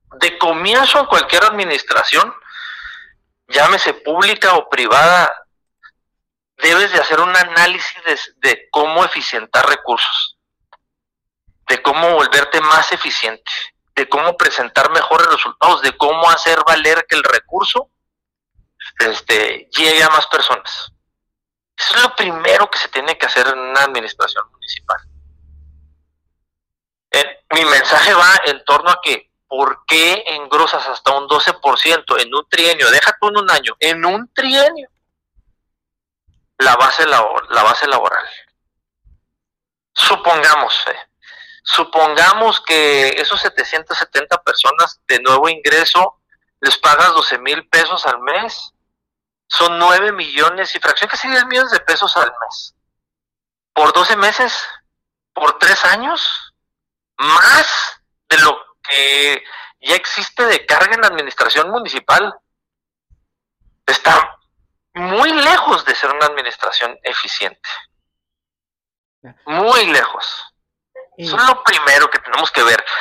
De comienzo en cualquier administración, llámese pública o privada, debes de hacer un análisis de cómo eficientar recursos, de cómo volverte más eficiente, de cómo presentar mejores resultados, de cómo hacer valer que el recurso llegue a más personas. Eso es lo primero que se tiene que hacer en una administración municipal. Mi mensaje va en torno a que ¿por qué engrosas hasta un 12% en un trienio? Deja tú en un año, en un trienio, la base laboral. Supongamos que esos 770 personas de nuevo ingreso les pagas 12,000 pesos al mes, son 9 millones y fracción, casi 10 millones de pesos al mes. Por 12 meses, por 3 años, más de lo que ya existe de carga en la administración municipal. Está muy lejos de ser una administración eficiente. Muy lejos. Eso es lo primero que tenemos que ver.